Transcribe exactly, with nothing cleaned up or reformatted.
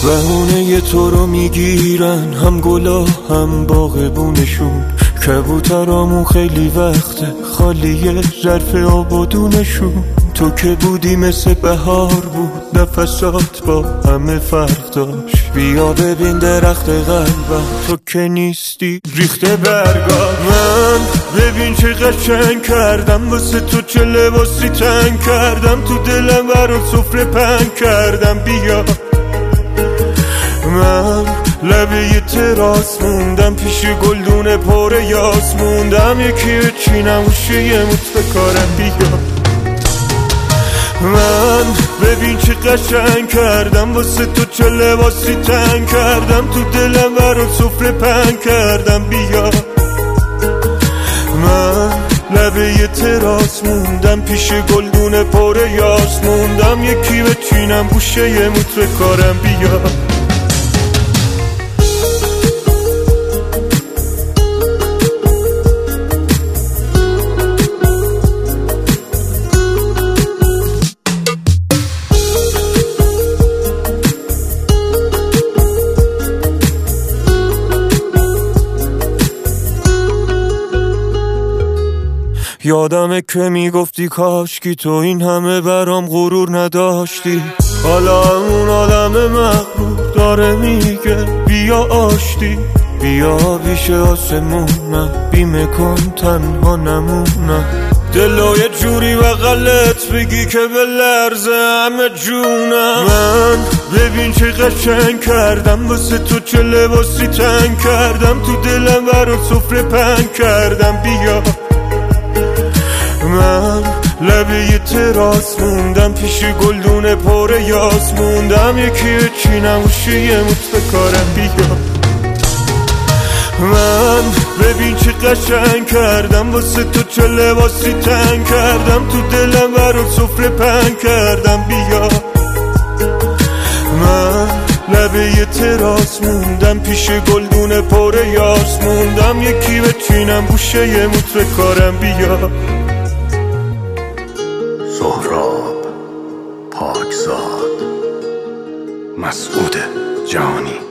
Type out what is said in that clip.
بهونه تو رو میگیرن هم گلا هم باغبونشون، کبوترامون خیلی وقته خالیه ظرف آبادونشون. تو که بودی مثل بهار بود، نفسات با همه فرق داشت. بیا ببین درخت قلبم، تو که نیستی ریخته برگا. من ببین چه قشنگ کردم واسه تو، چه لباسی تنگ کردم، تو دلم برات سفره پنگ کردم. بیا من لبه تراس موندم، پیش گلدون پر یاس موندم، یکی بچینم گوشه یه موت بکارم. بیا من ببین چه قشنگ کردم واسه تو، چه لباسی تنگ کردم، تو دلم برات سفره پنگ کردم. بیا من لبه تراس موندم، پیش گلدون پر یاس موندم، یکی بچینم گوشه یه موت بکارم. بیا یادمه که میگفتی کاشکی تو این همه برام غرور نداشتی. حالا اون آدم مغرور داره میگه بیا آشتی. بیا بیشه آسمونم، بیمه کن تنها نمونم. دلو یه جوری بغلت بگی که به لرزه همه جونم. من ببین چه قشنگ کردم واسه تو، چه لباسی تنگ کردم، تو دلم برات سفره پنگ کردم. بیا من لبه تراس موندم، پیش گلدون پر یاس موندم، یکی چینم گوشه یه موت بکارم. بیا من ببین چه قشنگ کردم واسه تو، چه لباسی تنگ کردم، تو دلم برات سفره پنگ کردم. بیا من لبه تراس موندم، پیش گلدون پر یاس موندم، یکی بچینم گوشه یه موت بکارم. بیا سهراب پاکزاد، مسعود جهانی.